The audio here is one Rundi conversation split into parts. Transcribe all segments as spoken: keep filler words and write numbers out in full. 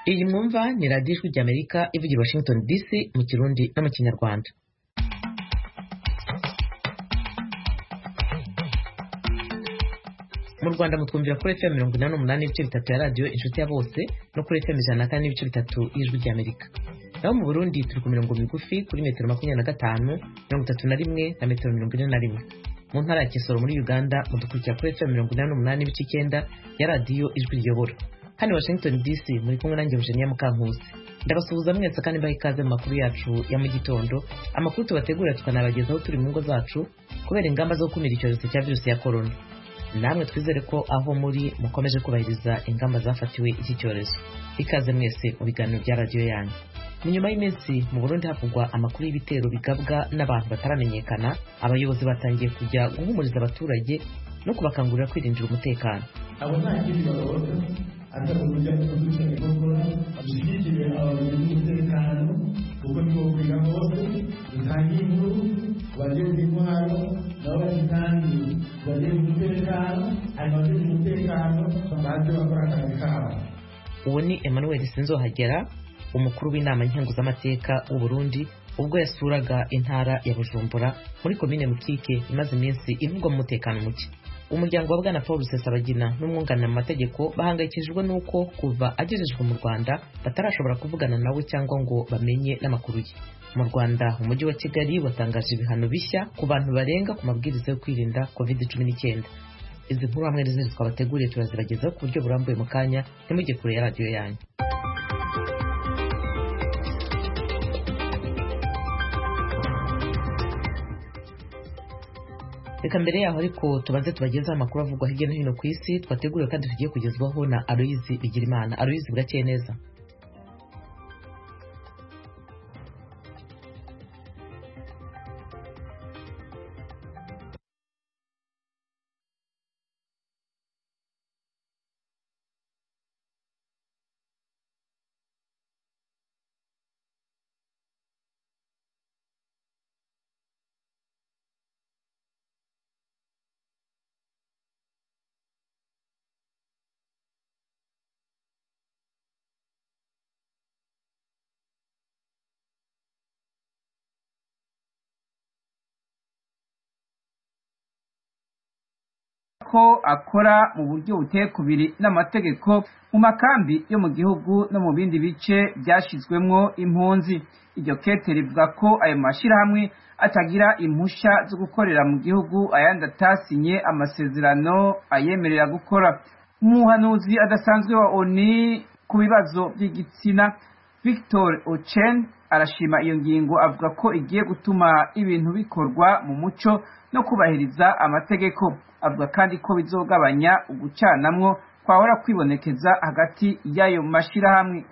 Iyi mwumva ni radiyo ijwi ry'Amerika ivugira Washington D C mu Kirundi no mu Kinyarwanda. Mu Rwanda mutwumvira kuri F M mirongo inani n'umunani n'ibice bitatu ya radiyo inshuti ya bose no kuri F M ijana na kane n'ibice bitatu y'ijwi ry'Amerika. Naho mu Burundi turi ku mirongo migufi kuri metero makumyabiri na gatanu, mirongo itatu na rimwe na metero mirongo ine na rimwe. Mu ntara ya Kisoro muri Uganda mudukurikira kuri F M mirongo inani n'umunani n'ibice icyenda ya radiyo ijwi riyobora. Hano Washington D C muri kumwe nanjye Eugenia Mukankusi. Ndabasuhuza mwese kandi mbaha ikaze mu makuru yacu ya mu gitondo. Amakuru tubategurira tukanabagezaho turi mu ngo zacu kubera ingamba zo gukumira icyorezo cya virusi ya corona. Namwe twizere ko aho muri mukomeje kubahiriza ingamba zafatiwe iki cyorezo. Ikaze mwese mu biganiro bya radiyo yanyu. Mu nyuma y'iminsi mu Burundi havugwa amakuru y'ibitero bigabwa n'abantu bataramenyekana, abayobozi batangiye kujya guhumuriza abaturage no kubakangurira kwirindira umutekano. Abo nta kindi baroza atari kujya kuduca igogora abishyigikiye abayobozi b'umutekano kuko nibo kwiga hose dutangiye inkuru bagenzi intwaro nabo bazitangi bagenzi umutekano abagenzi umutekano baje bakora akazi kabo. Uwo ni Emmanuel Sinzohagera, umukuru w'inama nkenguzamateka w'u Burundi ubwo yasuraga intara ya Bujumbura muri komine Mukike imaze iminsi ivugwa mu mutekano muke. Umuryango wa Bwana Paul Rusesabagina n'umwunganira mu mategeko bahangayikishijwe n'uko kuva agejejwe mu Rwanda batarashobora kuvugana nawe cyangwa ngo bamenye n'amakuru ye. Mu Rwanda umujyi wa Kigali watangaje ibihano bishya ku bantu barenga ku mabwiriza yo kwirinda covid cumi n'icyenda. Izi nkuru hamwe n'izindi twabateguriye turazibagezaho ku buryo burambuye mu kanya, ntimujye kure ya radiyo yanyu. Reka mbere yaho ariko tubanze tubagezaho amakuru avugwa hirya no hino ku isi twateguriwe kandi tugiye kugezwaho na Aloyizi Bigirimana. Aloyizi, bwakeye neza? ko akora mu buryo buteye kubiri n'amategeko mu makambi yo mu gihugu no mu bindi bice byashizwemwo impunzi. Iryo kete rivuga ko ayo mashirahamwe atagira impusha zo gukorera mu gihugu, ayandi atasinye amasezerano ayemerera gukora. Umuhanuzi adasanzwe wa O N U ku bibazo by'igitsina Victor Ochen arashima iyo ngingo, avuga ko igiye gutuma ibintu bikorwa mu muco no kubahiriza amategeko. Avuga kandi ko bizogabanya ugucanamwo kwahora kwibonekeza hagati y'ayo mashirahamwe.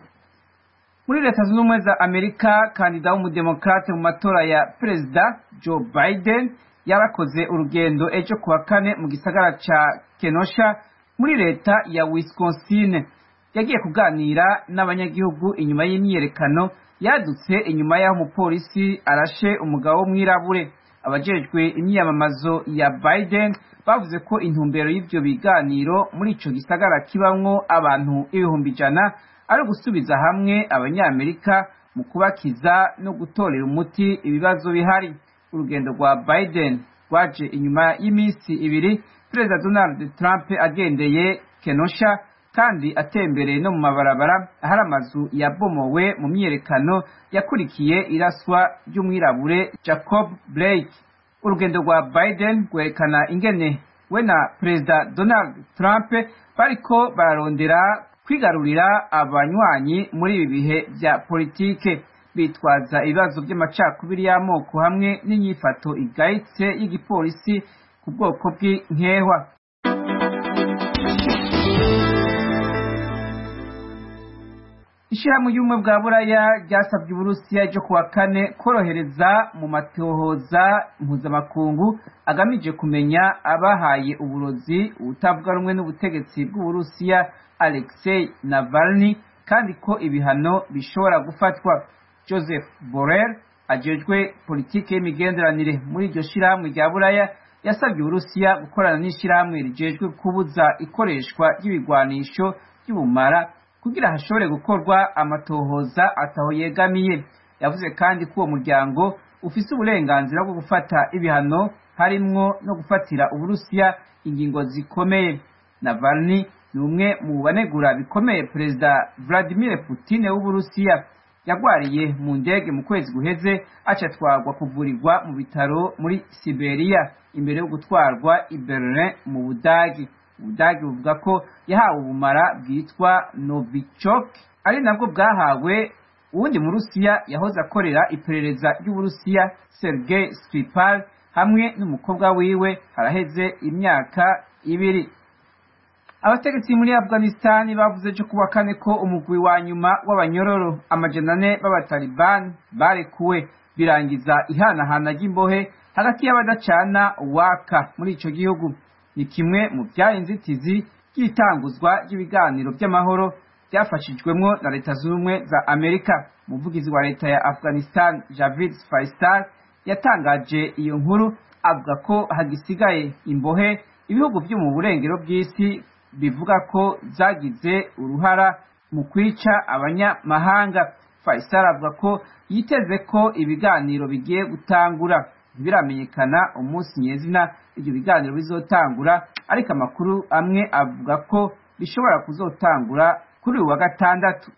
Muri Leta Zunze Ubumwe za Amerika, kandida w'umudemokrate mu matora ya perezida Joe Biden yarakoze urugendo ejo kuwa kane mu gisagara ca Kenosha muri leta ya Wisconsin. Yagiye kuganira n'abanyagihugu inyuma y'imyiyerekano yadutse inyuma y'aho umupolisi arashe umugabo w'umwirabure. Abajejwe imyiyamamazo ya Biden bavuze ko intumbero y'ivyo biganiro muri ico gisagara kibamwo abantu ibihumbi ijana ari gusubiza hamwe abanyamerika mu kubakiza no gutorera umuti ibibazo bihari. Urugendo rwa Biden rwaje inyuma y'iminsi ibiri Perezida Donald Trump agendeye Kenosha kandi atembereye no mu mabarabara ahari amazu yabomowe mu myiyerekano yakurikiye iraswa ry'umwirabure Jacob Blake. Urugendo rwa Biden rwerekana ingene we na Perezida Donald Trump bariko bararondera kwigarurira abanywanyi muri ibi bihe bya politike, bitwaza ibibazo by'amacakubiri y'amoko hamwe n'inyifato igayitse y'igipolisi ku bwoko bw'inkehwa. Ishirahamwe y'ubumwe bwa Buraya ryasabye Uburusiya ejo kuwa kane korohereza mu matohoza mpuzamakungu agamije kumenya abahaye uburozi utavuga rumwe n'ubutegetsi bw'Uburusiya Alexei Navalny, kandi ko ibihano bishobora gufatwa. Joseph Borrell ajejwe politike y'imigenderanire muri iryo shirahamwe rya Buraya yasabye Uburusiya gukorana n'ishirahamwe rijejwe kubuza ikoreshwa ry'ibigwanisho by'ubumara kugira hashobore gukorwa amatohoza ataho yegamiye. Yavuze kandi ko uwo muryango ufise uburenganzira bwo gufata ibihano harimwo no gufatira Uburusiya ingingo zikomeye. Navalny ni umwe mu banegura bikomeye Perezida Vladimir Putin w'Uburusiya. Yagwariye mu ndege mu kwezi guheze acatwarwa kuvurirwa mu bitaro muri Siberia imbere yo gutwarwa i Berlin mu Budagi. Ubudagi buvuga ko yahawe ubumara bwitwa Novichok ari nabwo bwahawe uwundi mu Rusiya yahoze akorera iperereza ry'Uburusiya Sergei Skripal hamwe n'umukobwa wiwe haraheze imyaka ibiri. Abategetsi muri Afghanistan bavuze cyo kuwa kane ko umugwi wa nyuma w'abanyororo amajana ane b'abataliban barekuwe birangiza ihanahana ry'imbohe hagati y'abadacana waka muri ico gihugu. Ni kimwe mu byari inzitizi ry'itanguzwa ry'ibiganiro by'amahoro byafashijwemwo na Leta Zunze za Amerika. Umuvugizi wa leta ya Afghanistan Javid Faisal yatangaje iyo nkuru avuga ko hagisigaye imbohe ibihugu byo mu burengero bw'isi bivuga ko zagize uruhara mu kwica abanyamahanga. Faisal avuga ko yiteze ko ibiganiro bigiye gutangura. Biramenyekana umunsi nyezina ibyo biganiro bizotangura, ariko amakuru amwe avuga ko bishobora kuzotangura kuri uwa gatandatu.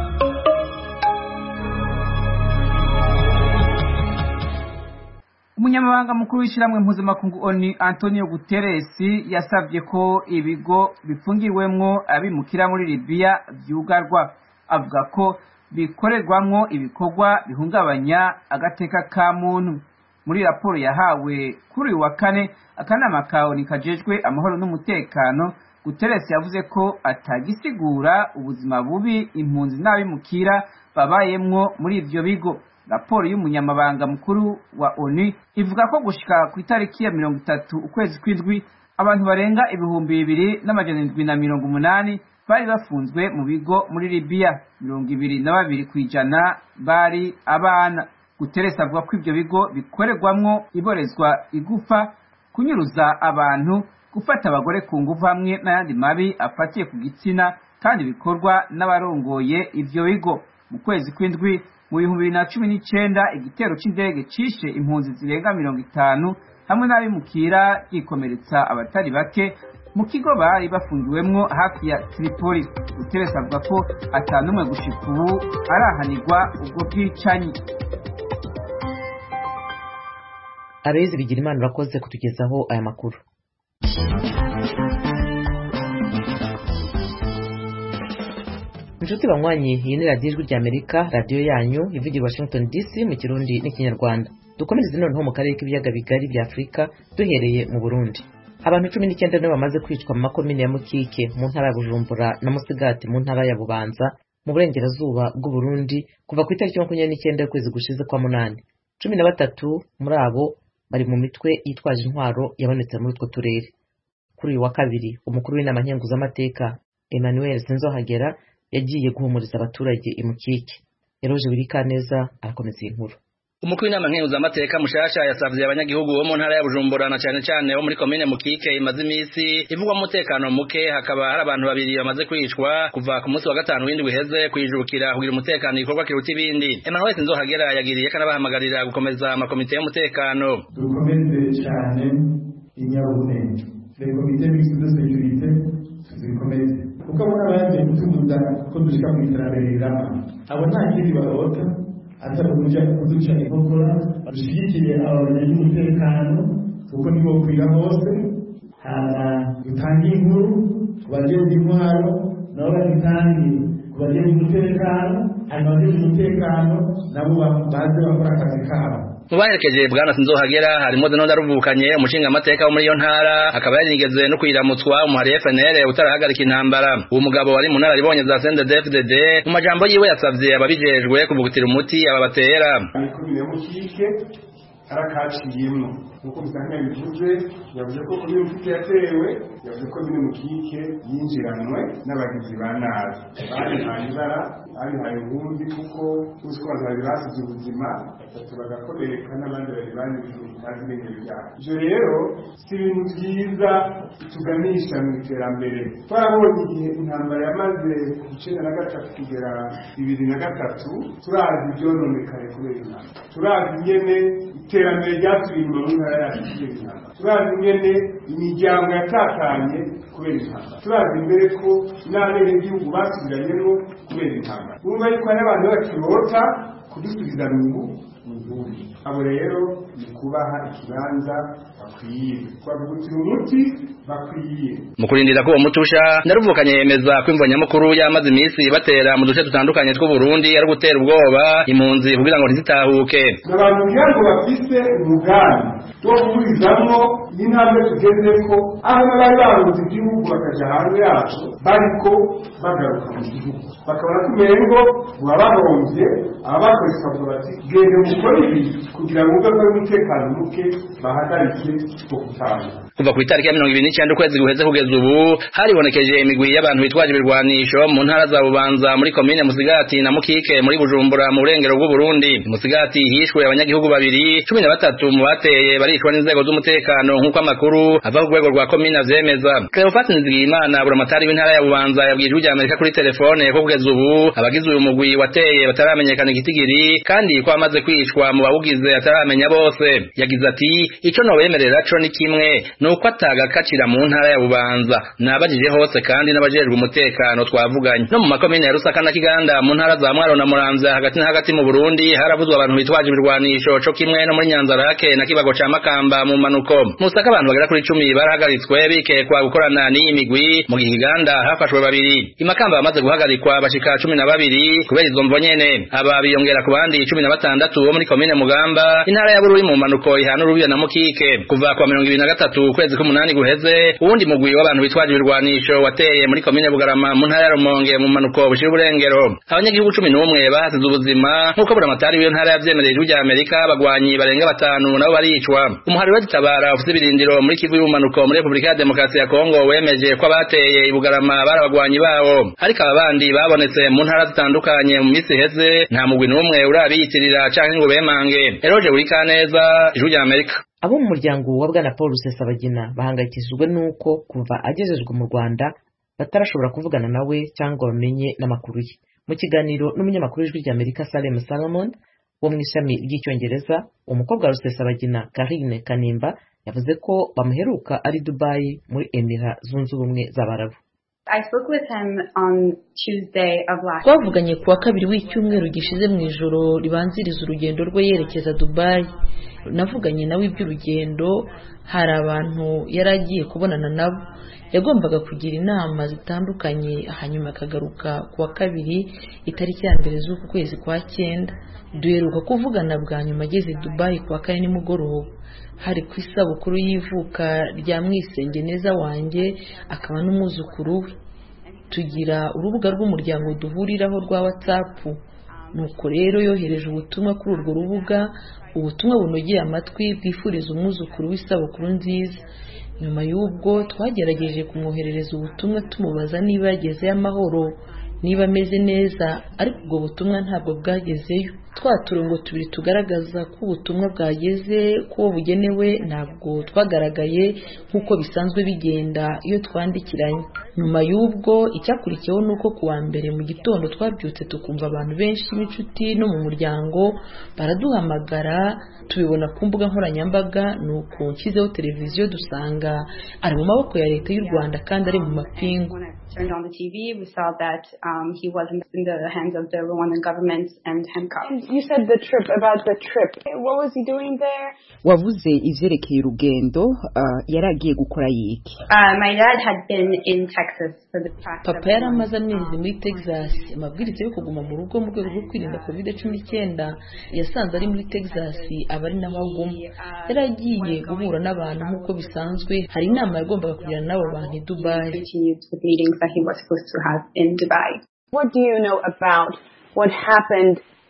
Umunyamabanga mukuru w'ishiramwe mpuzamakungu O N U Antonio Guterres yasabye ko ibigo bifungirwemwo abimukira muri Libya vyugarwa. Avuga ko bikorerwamwo ibikorwa bihungabanya agateka ka muntu. Muri raporo yahawe kuri wa kane akanama ka O N U kajejwe amahoro n'umutekano, Guterres yavuze ko atagisigura ubuzima bubi impunzi n'abimukira babayemwo muri ivyo bigo. Raporo y'umunyamabanga mukuru wa O N U ivuga ko gushika ku itariki ya mirongo itatu ukwezi kw'indwi abantu barenga ibihumbi bibiri n'amajana indwi na mirongo umunani bari bafunzwe mu bigo muri Libya. Mirongo ibiri na babiri kw'ijana bari abana. Guterres avuga ko ivyo bigo bikorerwamwo iborezwa igufa, kunyuruza abantu, gufata abagore ku nguvu hamwe n'ayandi mabi afatiye ku gitsina, kandi bikorwa n'abarongoye ivyo bigo. Mu kwezi kw'indwi mu bihumbi bibiri na cumi n'icenda igitero c'indege cishe impunzi zirenga mirongo itanu hamwe n'abimukira gikomeretsa abatari bake mu kigo bari bafungiwemwo hafi ya Tripoli. Guterres avuga ko atanumwe gushika ubu arahanirwa ubwo bwicanyi. Aloyizi Bigirimana urakoze kutugezaho aya makuru. Inshuti banywanyi, iyi ni radiyo ijwi ry'Amerika, radiyo yanyu ivugira Washington D C mu Kirundi n'Ikinyarwanda. Dukomereze noneho mu karere k'ibiyaga bigari bya Afurika duhereye mu Burundi. Abantu cumi n'icyenda nibo bamaze kwicwa mu makomine ya Mukike mu ntara ya Bujumbura na Musigati mu ntara ya Bubanza mu burengerazuba bw'u Burundi kuva ku itariki makumyabiri n'icyenda y'ukwezi gushize kwa munani. Cumi na batatu muri abo bari mu mitwe yitwaje intwaro yabonetse muri utwo turere. Kuri uyu wa kabiri umukuru w'inama nkenguzamateka Emmanuel Sinzohagera yagiye guhumuriza abaturage imukike. Eroje Birikaneza arakomeza iyi nkuru. Umukuru w'inama nkenguzamateka mushasha yasavye abanyagihugu bo mu ntara ya Bujumbura na cyane cyane bo muri komine Mukike imaze imisi ivugwa umutekano muke, hakaba hari abantu babiri bamaze kwicwa kuva ku munsi wa gatanu w'indwi uheze kwijukira kugira umutekano igikorwa kiruta ibindi. Emmanuel Sinzohagera yagiriye kana bahamagarira gukomeza amakomite y'umutekano. Dukomeze cyane inyabune le komite de sécurité zikomeze kuko abona baje gutubuza ko dushika mu iterambere rirama. Abo nta kindi barota atari kuja kuduca inkokora bashigikiye abayobozi b'umutekano kuko nibo kwira hose. Hama dutanga inkuru ku bajeje intwaro nabo batangi ku bajeje umutekano, hanyuma bajeje umutekano nabo baze bakora akazi kabo. Mubaherekeje bwana Sinzohagera harimo Donald Ruvukanye umushinga amateka wo muri iyo ntara, akaba yarigeze no kwiramutswa umuhari F N L utarahagarika intambara. Uwo mugabo wari mu ntara ribonye za C N D D F D D mu majambo yiwe yasavye ababijejwe kuvugutira umuti aba batera. Komine Mukike arakaciyemo nkuko bisanga bivuze, yavuze ko komine Mukike yatewe, yavuze ko komine Mukike yinjiranwe n'abagizi ba nabi bari hanyura ari hari ubundi kuko uziko bazari basize ubuzima batatu bagakomereka n'abandi bari banyuze kandi n'ibintu byabo ibyo rero si ibintu byiza tuganisha mu iterambere twarabonye igihe intambara yamaze icyenda na gatatu kugera bibiri na gatatu turazi ibyononekaye kubera intambara turazi ingene iterambere ryasubiye inyuma mu ntara yacu kubera intambara turazi ingene imiryango yatatanye kubera intambara turazi imbere ko n'abenegihugu basubiranyemo kubera intambara urumva yuko hari abantu bakirota kudusubiza mu gihugu abo rero ni kubaha ikibanza bakwiye twavugutira umuti bakwiye mu kurindira ko uwo muti usha naruvukanye yemeza ko imvo nyamukuru yamaze iminsi batera mu duce dutandukanye tw'u Burundi ari gutera ubwoba impunzi kugira ngo ntizitahuke abantu kugira ngo bafise umugambi wo kuburizamwo n'intambwe tugezeko aho n'abari barunze igihugu bakaja hanze yacu bariko bagaruka mu gihugu bakabona ko umengo babahomvye ababakoresha ngo bati gende mukore ibi kugira ngo ubwo umutekano muke bahagarike gutanga kuva ku itariki ya mirongo ibiri n'icyenda ukwezi guheze kugeza ubu haribonekeje imigwi y'abantu bitwaje ibirwanisho mu ntara za Bubanza muri komine Musigati na Mukike muri Bujumbura mu burengero bw'u Burundi. Musigati hishwe abanyagihugu babiri cumi na batatu mu bateye barishwa n'inzego z'umutekano nk'uko amakuru ava ku rwego rwa komine avyemeza. Cleophas Nizigiyimana buramatari w'intara ya Bubanza yabwiye ijwi rya Amerika kuri telefone ko kugeza ubu abagize uyu mugwi wateye bataramenyekana igitigiri kandi ko amaze kwishwa mu bawugize ataramenya bose. Yagize ati ico no bemerera co ni kimwe nuko atagakacira mu ntara ya Bubanza nabajije hose kandi n'abajejwe umutekano twavuganye no mu makomine ya Rusaka na Kiganda mu ntara za Mwaro na Muramvya hagati na hagati mu Burundi haravuzwe abantu bitwaje ibirwanisho co kimwe no muri Nyanzarake na Kibago ca Makamba mu manuko Musaka abantu bagera kuri cumi barahagaritswe bikekwa gukorana n'iyi migwi mu Kiganda hafashwe babiri imakamba bamaze guhagarikwa bashika cumi na babiri kubera izo mvo nyene aba biyongera ku bandi cumi na batandatu bo muri komine Mugamba intara ya Bururi mu manuko ihana Rubiya na Mukike kuva kwa mirongo ibiri na gatatu kwezi k'umunani guheze uwundi mugwi w'abantu bitwaje ibirwanisho wateye muri komine Bugarama mu ntara ya Rumonge mu manuko bushira uburengero abanyagihugu cumi n'umwe bahasize ubuzima nk'uko buramatari w'iyo ntara yavyemereye ijwi rya Amerika abagwanyi barenga batanu nabo baricwa umuhari w'Gitabara ufite ibirindiro muri Kivu y'umanuko muri Republika ya Demokarasi ya Kongo wemeje ko abateye i Bugarama bari abagwanyi bawo ariko abandi babonetse mu ntara zitandukanye mu misi heze nta mugwi n'umwe urabiyitirira canke ngo bemange Eroje Urikaneza ijwi rya Amerika. Abo mu muryango wa Bwana Paul Rusesabagina bahangayikishijwe nuko kuva agejejwe mu Rwanda batarashobora kuvugana nawe cyangwa bamenye n'amakuru ye. Mu kiganiro n'umunyamakuru w'ijwi rya Amerika Salem Salomon wo mu ishami ry'icyongereza umukobwa wa Rusesabagina Karine Kanimba yavuze ko bamuheruka ari Dubai muri Emira Zunze Ubumwe z'Abarabu. I spoke with him on Tuesday of last. Twavuganye kuwa kabiri w'icyumweru gishize mu ijoro ribanziriza urugendo rwe yerekeza Dubai. Navuganye nawe iby'urugendo hari abantu yaragiye kubonana nabo yagombaga kugira inama zitandukanye hanyuma akagaruka kuwa kabiri itariki ya mbere z'uku kwezi kwa cyenda duheruka kuvugana bwa nyuma ageze Dubai kuwa kane nimugoroba hari ku isabukuru y'ivuka rya Mwisengeneza wanjye akaba n'umwuzukuru we tugira urubuga rw'umuryango duhuriraho rwa WhatsApp nuko rero yohereje ubutumwa kuri urwo rubuga ubutumwa bunogeye amatwi bwifuriza umwuzukuru w'isabukuru nziza nyuma y'ubwo twagerageje kumwoherereza ubutumwa tumubaza niba yagezeyo amahoro niba ameze neza ariko ubwo butumwa ntabwo bwagezeyo twaturongo tubiri tugaragaza ko ubutumwa bwageze ko bugenewe ntabwo twagaragaye nk'uko bisanzwe bigenda iyo twandikiranye nyuma y'ubwo icyakurikiyeho nuko kuwa mbere mu gitondo twabyutse tukumva abantu benshi b'inshuti no mu muryango baraduhamagara tubibona ku mbuga nkoranyambaga nuko nshyizeho televiziyo dusanga ari mu maboko ya leta y'u Rwanda kandi ari mu mapingu. Turned on the T V, we saw that um, he was in the hands of the Rwandan government and handcuffed. You said the trip, about the trip. What was he doing there? Wavuze ivyerekeye urugendo uh, yaragiye gukora yiki? Uh, my dad had been in Texas for the past. Papa yaramaze amezi muri Texas. Amabwiriza yo kuguma mu rugo mu rwego rwo kwirinda covid cumi n'icyenda yasanze ari muri Texas abari n'abaguma. Yaragiye guhura n'abantu nk'uko bisanzwe. Hari inama yagombaga kugirana n'abo bantu i Dubai. That he was supposed to have in Dubai. What do you know about what happened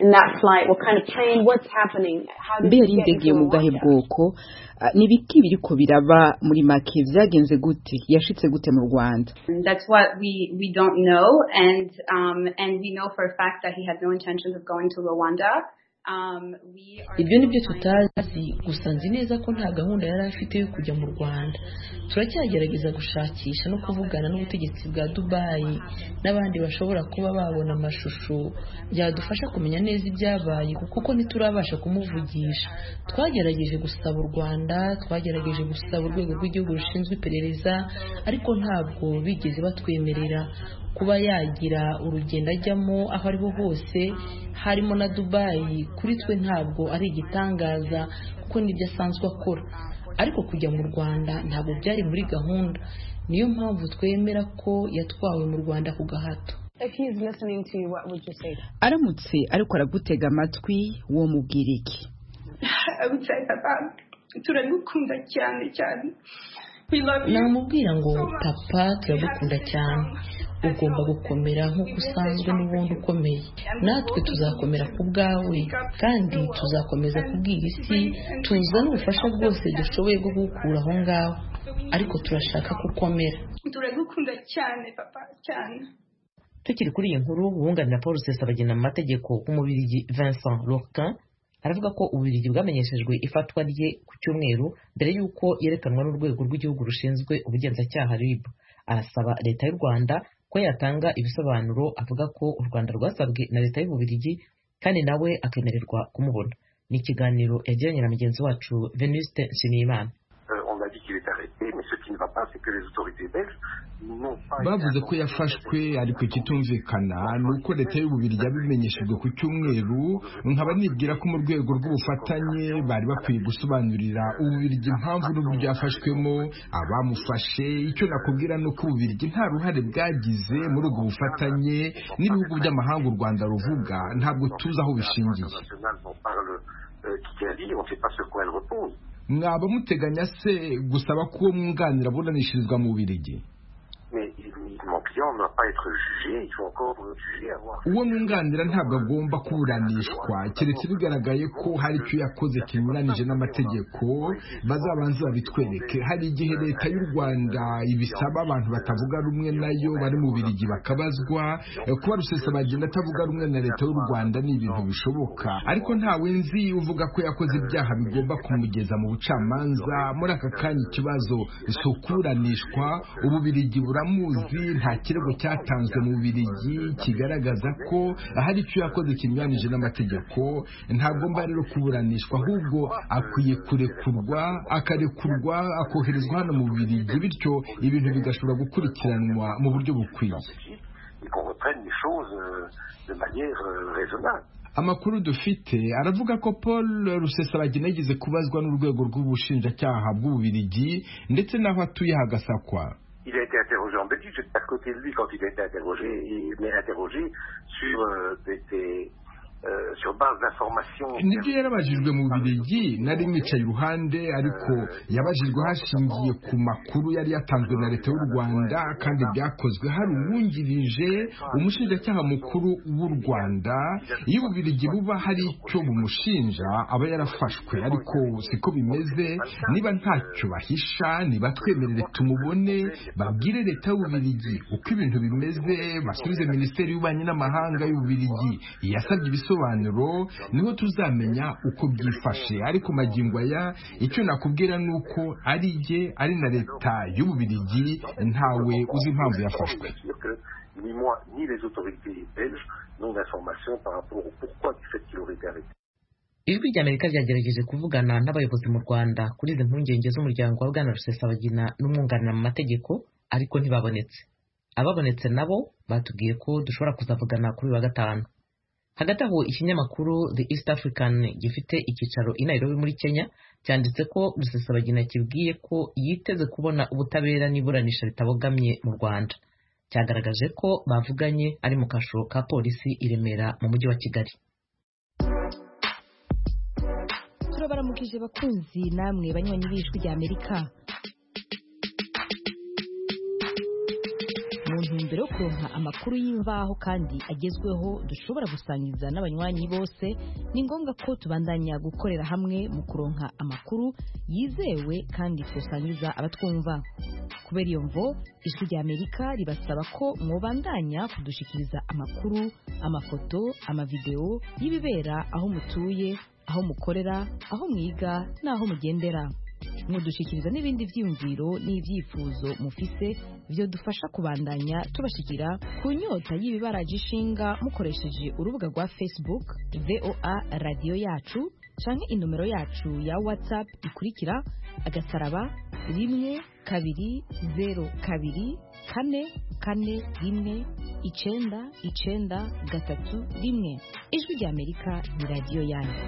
in that flight? What kind of plane? What's happening? How did you get into Rwanda? Nibiki biriko biraba muri make vyagenze gute yashitse gute mu Rwanda? That's what we we don't know, and um and we know for a fact that he had no intentions of going to Rwanda. Ibyo nibyo tutazi, gusa nzi neza ko nta gahunda yari afite yo kujya mu Rwanda. Turacyagerageza gushakisha no kuvugana n'ubutegetsi bwa Dubai n'abandi bashobora kuba babona amashusho byadufasha kumenya neza ibyabaye, kuko ntiturabasha kumuvugisha. Twagerageje gusaba u Rwanda, twagerageje gusaba urwego rw'igihugu rushinzwe iperereza, ariko ntabwo bigeze batwemerera kuba yagira urugendo ajyamo aho ariho hose, harimo na Dubai. Kuri twe ntabwo ari igitangaza kuko nibyo asanzwe akora, ariko kujya mu Rwanda ntabwo byari muri gahunda. Niyo mpamvu twemera ko yatwawe mu Rwanda ku gahato. If he's listening to you, what would you say? Aramutse ariko aragutega amatwi wo mubwira iki? I would say papa, turagukunda cyane cyane. Namubwira ngo papa, turagukunda cyane, ugomba gukomera nk'uko usanzwe n'ubundi ukomeye. Natwe tuzakomera ku bwawe kandi tuzakomeza kubwira isi, tuza n'ubufasha bwose dushoboye bwo gukura aho ngaho, ariko turashaka gukomera. Turagukunda cyane papa cyane. Tukiri kuri iyi nkuru, uwunganira Paul Rusesabagina mu mategeko w'umubirigi Vincent Lorquin aravuga ko ububirigi bwamenyeshejwe ifatwa rye ku cyumweru mbere y'uko yerekanwa n'urwego rw'igihugu rushinzwe ubugenzacyaha R I B. Arasaba leta y'u Rwanda ko yatanga ibisobanuro, avuga ko u Rwanda rwasabwe na leta y'ububirigi kandi nawe akemererwa kumubona. Ni ikiganiro yagiranye na mugenzi wacu Venuste Nshimiyimana. Bavuze ko yafashwe ariko ikitumvikana nuko leta y'ububirigi yabimenyeshejwe ku cyumweru. Nkaba nibwira ko mu rwego rw'ubufatanye bari bakwiye gusobanurira ububirigi impamvu n'uburyo yafashwemo, abamufashe. Icyo nakubwira no ko ububirigi nta ruhare bwagize muri ubwo bufatanye n'ibihugu by'amahanga u Rwanda ruvuga, ntabwo tuzi aho bishingiye. Mwaba muteganya se gusaba ko uwo mwunganira aburanishirizwa mu Bubiligi? Uwo mwunganira ntabwo agomba kuburanishwa keretse bigaragaye ko hari icyo yakoze kinyuranije n'amategeko. Bazabanza babitwereke. Hari igihe leta y'u Rwanda ibisaba abantu batavuga rumwe nayo bari mu Bubiligi bakabazwa. Kuba Rusesabagina atavuga rumwe na leta y'u Rwanda ni ibintu bishoboka, ariko ntawe nzi uvuga ko yakoze ibyaha bigomba kumugeza mu bucamanza. Muri aka kanya ikibazo isukuranishwa, Ububiligi buramuzi, nta kirego cyatanzwe mu Bubiligi kigaragaza ko hari icyo yakoze kinyuranije n'amategeko. Ntagomba rero kuburanishwa, ahubwo akwiye kurekurwa, akarekurwa akoherezwa hano mu Bubiligi, bityo ibintu bigashobora gukurikiranwa mu buryo bukwiye. Amakuru dufite aravuga ko Paul Rusesabagina yigeze kubazwa n'urwego rw'ubushinjacyaha bw'Ububiligi ndetse n'aho atuye hagasakwa. Il a été interrogé en Belgique, j'étais à côté de lui quand il a été interrogé, et il m'a interrogé sur euh, des, euh, sur base d'informations. Nibyo yarabajijwe mu Bubiligi, nari mwicaye iruhande, ariko yabajijwe hashingiye ku makuru yari yatanzwe na leta y'u Rwanda kandi byakozwe hari uwungirije umushinjacyaha mukuru w'u Rwanda. Iyo Ububiligi buba hari icyo bumushinja aba yarafashwe, ariko siko bimeze. Niba ntacyo bahisha, niba twemerere tumubone, babwire leta y'Ububiligi uko ibintu bimeze, basubize Minisiteri y'Ububanyi n'Amahanga y'Ububiligi yasabye ibisobanuro, niho tuzamenya uko byifashe. Ariko magingo aya icyo nakubwira nuko ari je ari na leta y'Ububiligi, ntawe uzi impamvu yafashwe. Ni moi ni les autorités belges n'ont d'informations par rapport au pourquoi du fait qu'il aurait été arrêté. Ijwi ry'Amerika ryagerageje kuvugana n'abayobozi mu Rwanda kuri izi mpungenge z'umuryango wa Bwana Rusesabagina n'umwunganira mu mategeko, ariko ntibabonetse. Ababonetse nabo batubwiye ko dushobora kuzavugana kuri wa gatanu. Hagati aho ikinyamakuru The East African gifite icyicaro i Nairobi muri Kenya cyanditse ko Rusesabagina kibwiye ko yiteze kubona ubutabera n'iburanisha ritabogamye mu Rwanda. Cyagaragaje ko bavuganye ari mu kasho ka polisi i Remera mu mujyi wa Kigali. Turabaramukije bakunzi namwe banywanyi b'Ijwi ry'Amerika. Mu ntumbero yo kuronka amakuru y'imvaho kandi agezweho dushobora gusangiza n'abanywanyi bose, ni ngombwa ko tubandanya gukorera hamwe mu kuronka amakuru yizewe kandi twosangiza abatwumva. Kubera iyo mvo ijwi rya Amerika ribasaba ko mwobandanya kudushikiriza amakuru, amafoto, amavideo y'ibibera aho mutuye, aho mukorera, aho mwiga n'aho mugendera. Mudushikiriza n'ibindi vyiyumviro n'ivyifuzo mufise byo dufasha kubandanya tubashikira ku nyota y'ibibaraje ishinga mukoresheje urubuga rwa Facebook V O A radio yacu canke inomero yacu ya WhatsApp ikurikira agasaraba rimwe kabiri zero kabiri kane kane rimwe icenda icenda gatatu rimwe. Ijwi rya Amerika ni radio yanyu.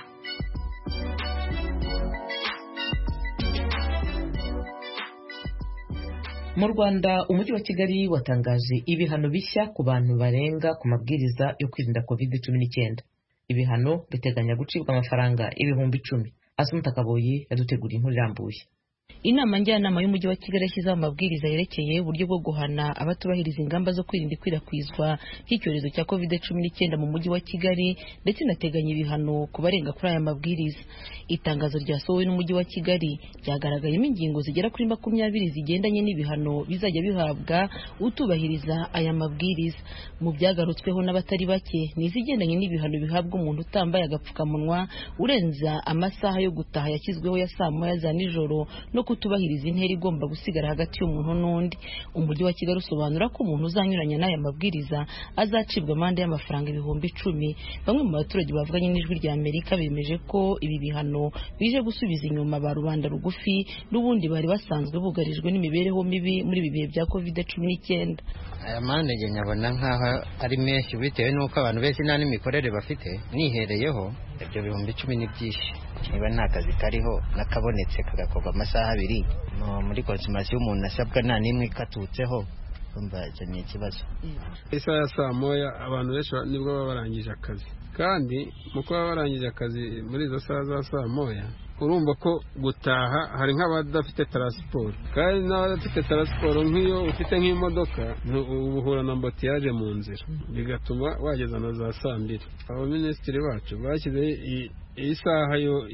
Mu Rwanda umujyi wa Kigali watangaje ibihano bishya ku bantu barenga ku mabwiriza yo kwirinda covid cumi n'icyenda. Ibihano biteganya gucibwa amafaranga ibihumbi icumi. Asumta Kaboyi yaduteguriye inkuru irambuye. Inama njyanama y'umujyi wa Kigali yashyizeho amabwiriza yerekeye uburyo bwo guhana abatubahiriza ingamba zo kwirinda ikwirakwizwa ry'icyorezo cya covid cumi n'icyenda mu mujyi wa Kigali, ndetse inateganya ibihano ku barenga kuri aya mabwiriza. Itangazo ryasohowe n'umujyi wa Kigali ryagaragayemo ingingo zigera kuri makumyabiri zigendanye n'ibihano bizajya bihabwa utubahiriza aya mabwiriza. Mu byagarutsweho n'abatari bake ni izigendanye n'ibihano bihabwa umuntu utambaye agapfukamunwa, urenza amasaha yo gutaha yashyizweho ya saa moya za nijoro, no kutubahiriza intera igomba gusigara hagati y'umuntu n'undi. Umujyi wa Kigali usobanura ko umuntu uzanyuranya n'aya mabwiriza azacibwa amande y'amafaranga ibihumbi icumi. Bamwe mu baturage bavuganye n'ijwi rya Amerika bemeje ko ibi bihano bije gusubiza inyuma ba rubanda rugufi n'ubundi bari basanzwe bugarijwe n'imibereho mibi muri ibi bihe bya covid cumi n'icyenda. Aya mande nge nyabona nkaho ari menshi bitewe n'uko abantu benshi nta n'imikorere bafite. Nihereyeho ibyo bihumbi icumi ni byinshi, niba nta kazi kariho nakabonetse kagakorwa amasaha abiri muri consommation umuntu asabwa nta n'imwe ikatutseho, umva icyo ni ikibazo. Isaha ya saa moya abantu benshi nibwo baba barangije akazi, kandi mu kuba barangije akazi muri izo saha za saa moya urumva ko gutaha hari nk'abadafite transport, kandi n'abadafite transport nk'iyo ufite nk'imodoka ubuhura na mbotiyage mu nzira, bigatuma wageza na za saa mbiri. Abaminisitiri bacu bashyize iyi saha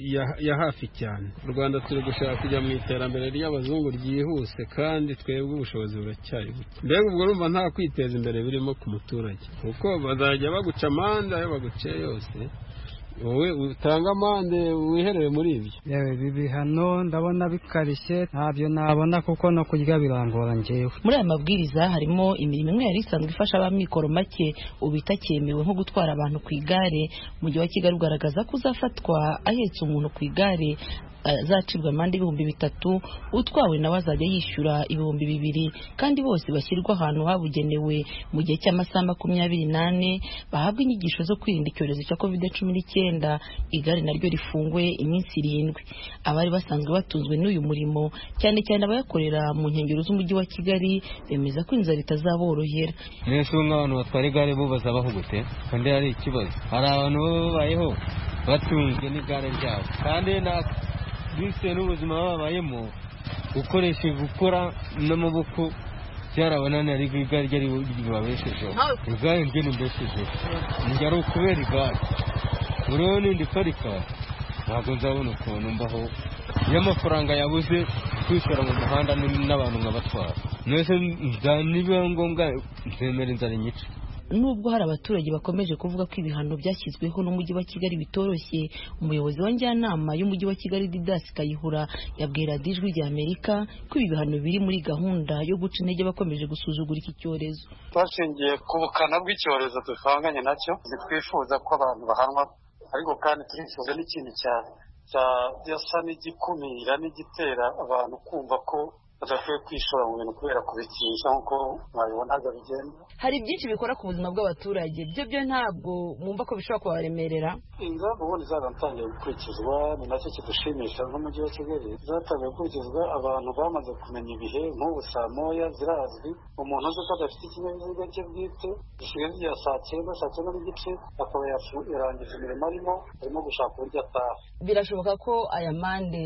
ya hafi cyane. U Rwanda turi gushaka kujya mu iterambere ry'abazungu ryihuse, kandi twebwe ubushobozi buracyari buke. Mbega ubwo urumva nta kwiteza imbere birimo ku muturage, kuko bazajya baguca amande ayo baguciye yose, wowe utanga amande wihereye muri ibyo. Yewe ibi bihano ndabona bikarishye, ntabyo nabona kuko no kurya birangora njyewe. Muri aya mabwiriza harimo imirimo imwe yari isanzwe ifasha abamikoro make ubu itakemewe, nko gutwara abantu ku igare. Umujyi wa Kigali ugaragaza ko uzafatwa ahetse umuntu ku igare azacibwa amande ibihumbi bitatu, utwawe nawe azajya yishyura ibihumbi bibiri, kandi bose bashyirwa ahantu habugenewe mu gihe cy'amasaha makumyabiri n'ane bahabwa inyigisho zo kwirinda icyorezo cya covid cumi n'icyenda. Igare naryo rifungwe iminsi irindwi. Abari basanzwe batunzwe n'uyu murimo, cyane cyane abayakorera mu nkengero z'umujyi wa Kigali, bemeza ko inzara itazaborohera. Mwese nk'abantu batwara igare bo bazabaho gute? Kandi hari ikibazo, hari abantu babayeho batunzwe n'igare ryabo, kandi na bise n'ubuzima babayemo ukoreshe gukora n'amaboko byarabananiye, ariko igare ryari ribabeshejeho. Igare ryo nimbeshejeho, njye ari ukubera igare. Uriho n'indi parika ntabwo nzabona ukuntu mbaho iyo amafaranga yabuze kwishora mu muhanda n'abantu nkabatwara. Mwese niba ngombwa nzemera inzara inyice. Nubwo hari abaturage bakomeje kuvuga ko ibihano byashyizweho n'umujyi wa Kigali bitoroshye, umuyobozi wa njyanama y'umujyi wa Kigali Didas Kayihura yabwira Ijwi rya Amerika ko ibi bihano biri muri gahunda yo guca intege bakomeje gusuzugura iki cyorezo. Twashingiye ku bukana bw'icyorezo dufanganye nacyo, twifuza ko abantu bahanwa, ariko kandi turifuza n'ikintu cyasa n'igikumira n'igitera abantu kumva ko badakwiye kwishora mu bintu kubera kubikinisha nk'uko mwabibonaga bigenda. Hari byinshi bikora ku buzima bw'abaturage, byo byo ntabwo mwumva ko bishobora kubaremerera? Ingamba ubundi zatangiye gukurikizwa, ni nacyo kidushimisha nk'umujyi wa Kigali. Zatangiye gukurikizwa, abantu bamaze kumenya ibihe, nk'ubu saa moya zirazwi. Umuntu uzi ko adafite ikinyabiziga cye bwite gisigaye igihe saa cyenda saa cyenda n'igice akaba yarangije imirimo arimo arimo gushaka uburyo ataha. Birashoboka ko aya mande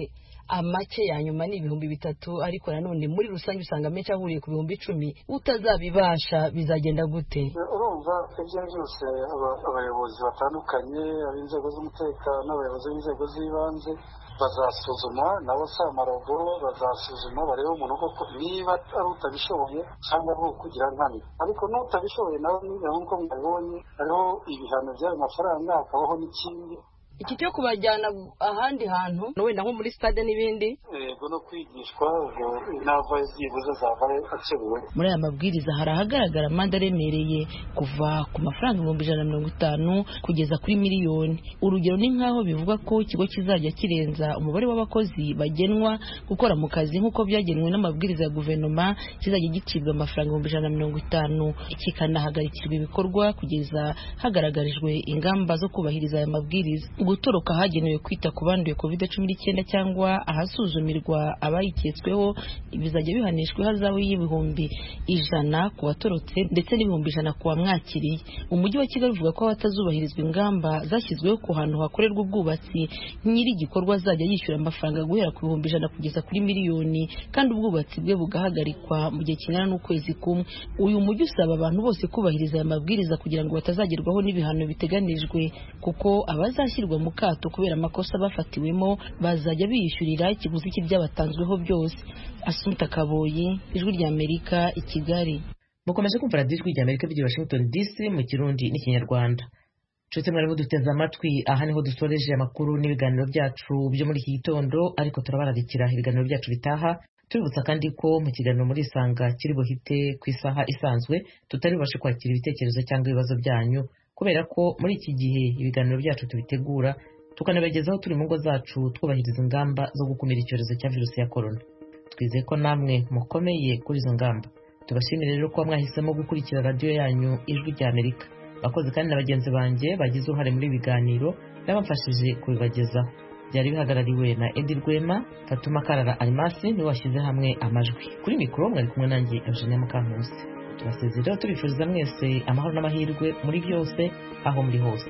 amake ya nyuma ni ibihumbi bitatu ariko nanone muri rusange usanga menshi ahuriye ku bihumbi icumi utazabibasha bizagenda gute? urumva ibyo byose abayobozi batandukanye ab'inzego z'umutekano n'abayobozi b'inzego z'ibanze bazasuzuma nabo samarogo bazasuzuma barebe umuntu koko niba ari utabishoboye cyangwa ari ukugira nkana, ariko n'utabishoboye nawe niba nk'uko mwabonye hariho ibihano by'ayo mafaranga hakabaho n'ikindi iki cyo kubajyana ahandi hantu wenda nko muri stade n'ibindi yego no kwigishwa ubwo inava zibuze zavaye akebuwe. Muri aya mabwiriza hari ahagaragara amande aremereye kuva ku mafaranga ibihumbi ijana na mirongo itanu kugeza kuri miliyoni. Urugero ni nk'aho bivuga ko ikigo kizajya kirenza umubare w'abakozi bagenwa gukora mu kazi nk'uko byagenwe n'amabwiriza ya guverinoma kizajya gicibwa amafaranga ibihumbi ijana na mirongo itanu kikanahagarikirwa ibikorwa kugeza hagaragarijwe ingamba zo kubahiriza aya mabwiriza. Gutoroka hagenewe kwita ku banduye covid cumi n'icyenda cyangwa ahasuzumirwa abayiketsweho bizajya bihanishwa ihazabu y'ibihumbi ijana ku batorotse ndetse n'ibihumbi ijana ku bamwakiriye. Umujyi wa Kigali uvuga ko abatazubahirizwa ingamba zashyizweho ku hantu hakorerwa ubwubatsi nyiri igikorwa azajya yishyura amafaranga guhera ku bihumbi ijana kugeza kuri miliyoni kandi ubwubatsi bwe bugahagarikwa mu gihe kingana n'ukwezi kumwe. Uyu mujyi usaba abantu bose kubahiriza aya mabwiriza kugira ngo batazagerwaho n'ibihano biteganijwe kuko abazashyirwa mu kato kubera amakosa bafatiwemo bazajya biyishyurira ikiguzi cy'ibyabatanzweho byose. Asumta Kaboyi, Ijwi ry'Amerika, i Kigali. Mukomeje kumva radiyo Ijwi ry'Amerika bya Washington D C mu Kirundi n'Ikinyarwanda. Nshuti mwari muduteze amatwi, aha niho dusoreje amakuru n'ibiganiro byacu byo muri iki gitondo, ariko turabararikira ibiganiro byacu bitaha. Tubibutsa kandi ko mu kiganiro muri Isanga kiri buhite ku isaha isanzwe tutari bubashe kwakira ibitekerezo cyangwa ibibazo byanyu kubera ko muri iki gihe ibiganiro byacu tubitegura tukanabagezaho turi mu ngo zacu twubahiriza ingamba zo gukumira icyorezo cya virusi ya corona. Twizeye ko namwe mukomeye kuri izo ngamba. Tubashimire rero ko mwahisemo gukurikira radiyo yanyu Ijwi ry'Amerika. Bakoze kandi na bagenzi banjye bagize uruhare muri biganiro n'abamfashije kubibagezaho. Byari bihagarariwe na Edi Rwema, Fatuma Karara Arimasi niwe washyize hamwe amajwi. Kuri mikoro mwari kumwe nanjye Eugenia Mukankusi. Tubasezerera tubifuriza mwese amahoro n'amahirwe muri byose aho muri hose.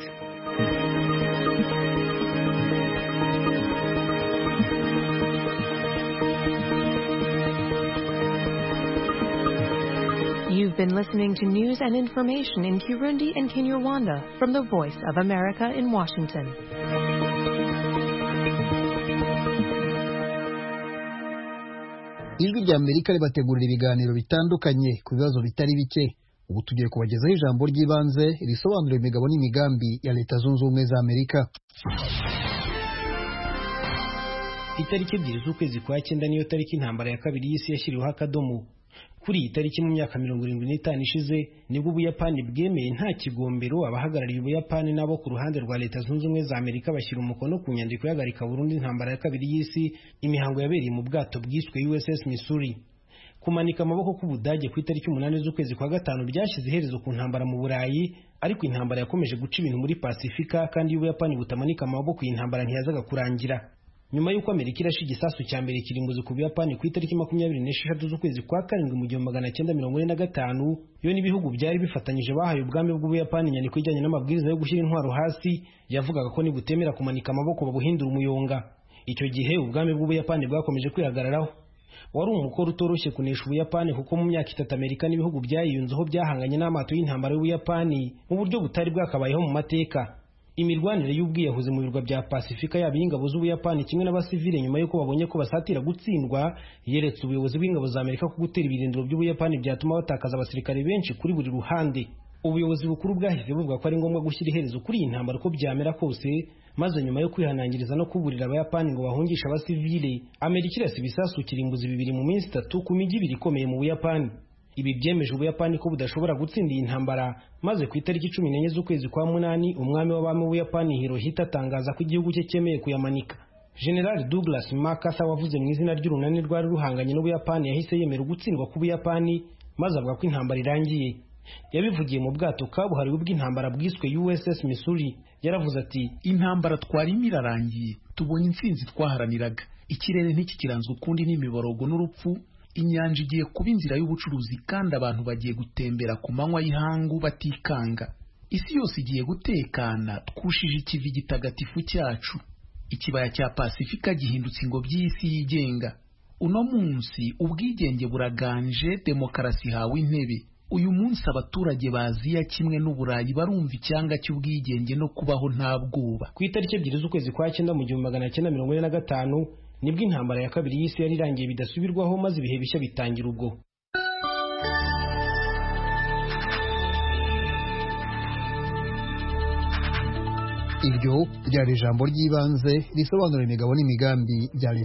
You've been listening to news and information in Kirundi and Kinyarwanda from the Voice of America in Washington. Ijwi ry'Amerika ribategurira ibiganiro bitandukanye ku bibazo bitari bike. Ubu tugiye kubagezaho ijambo ry'ibanze risobanura imigabo n'imigambi ya Leta Zunze Ubumwe za Amerika. Itariki ebyiri z'ukwezi kwa cyenda niyo tariki intambara ya kabiri y'isi yashyiriweho akadomo. Kuri iyi tariki mu myaka mirongo irindwi n'itanu ishize nibwo Ubuyapani bwemeye nta kigombero abahagarariye Ubuyapani nabo ku ruhande rwa Leta Zunze Ubumwe za Amerika bashyira umukono ku nyandiko yagarika burundu intambara ya kabiri y'isi. Imihango yabereye mu bwato bwiswe U S S Missouri. Kumanika amaboko k'Ubudage ku itariki umunani z'ukwezi kwa gatanu byashyize iherezo ku ntambara mu Burayi, ariko intambara yakomeje guca ibintu muri Pasifika kandi Ubuyapani butamanika amaboko iyi ntambara ntiyazaga kurangira. Nyuma y'uko Amerika irashe igisasu cya mbere kirimbuzi ku Buyapani ku itariki makumyabiri n'esheshatu z'ukwezi kwa karindwi mu gihumbi magana cyenda mirongo ine na gatanu, yo n'ibihugu byari bifatanyije bahaye ubwami bw'Ubuyapani inyandiko ijyanye n'amabwiriza yo gushyira intwaro hasi yavugaga ko nibutemera kumanika amaboko babuhindura umuyonga. Icyo gihe ubwami bw'Ubuyapani bwakomeje kwihagararaho. Wari umukoro utoroshye kunesha Ubuyapani kuko mu myaka itatu Amerika n'ibihugu byayiyunzeho byahanganye n'amato y'intambara y'Ubuyapani mu buryo butari bwakabayeho mu mateka. Imirwanire y'ubwiyahuzi mu birwa bya Pasifika yaba y'ingabo z'Ubuyapani kimwe n'abasivile nyuma y'uko babonye ko basatira gutsindwa yeretse ubuyobozi bw'ingabo za Amerika ko gutera ibirindiro by'Ubuyapani byatuma batakaza abasirikare benshi kuri buri ruhande. Ubuyobozi bukuru bwahise buvuga ko ari ngombwa gushyira iherezo kuri iyi ntambara uko byamera kose, maze nyuma yo kwihanangiriza no kuburira Abayapani ngo bahungishe abasivile, Amerika irasa ibisasu kirimbuzi bibiri mu minsi itatu ku mijyi ibiri ikomeye mu Buyapani. Ibi byemeje Ubuyapani ko budashobora gutsinda iyi ntambara, maze ku itariki cumi n'enye z'ukwezi kwa munani umwami w'abami w'Ubuyapani Hirohito atangaza ko igihugu cye cyemeye kuyamanika. General Douglas MacArthur wavuze mu izina ry'urunani rwari ruhanganye n'Ubuyapani yahise yemera gutsindwa k'Ubuyapani, maze avuga ko intambara irangiye. Yabivugiye mu bwato kabuhariwe bw'intambara bwiswe U S S Missouri. Yaravuze ati, intambara twarimo irarangiye, tubonye intsinzi twaharaniraga, ikirere ntikikiranzwe ukundi n'imiborogo n'urupfu, inyanja igiye kuba inzira y'ubucuruzi kandi abantu bagiye gutembera ku manywa y'ihangu batikanga, isi yose igiye gutekana twushije ikivi gitagatifu cyacu. ikibaya cya Pasifika gihindutse ingobyi y'isi yigenga. Uno munsi ubwigenge buraganje, demokarasi hawe intebe. Uyu munsi abaturage ba Aziya kimwe n'Uburayi barumva icyanga cy'ubwigenge no kubaho nta bwoba. Ku itariki ebyiri z'ukwezi kwa cyenda mu gihumbi magana cyenda mirongo ine na gatanu nibwo intambara ya kabiri y'isi yari irangiye bidasubirwaho, maze ibihe bishya bitangira ubwo. Iryo ryari ijambo ry'ibanze risobanura imigabo n'imigambi bya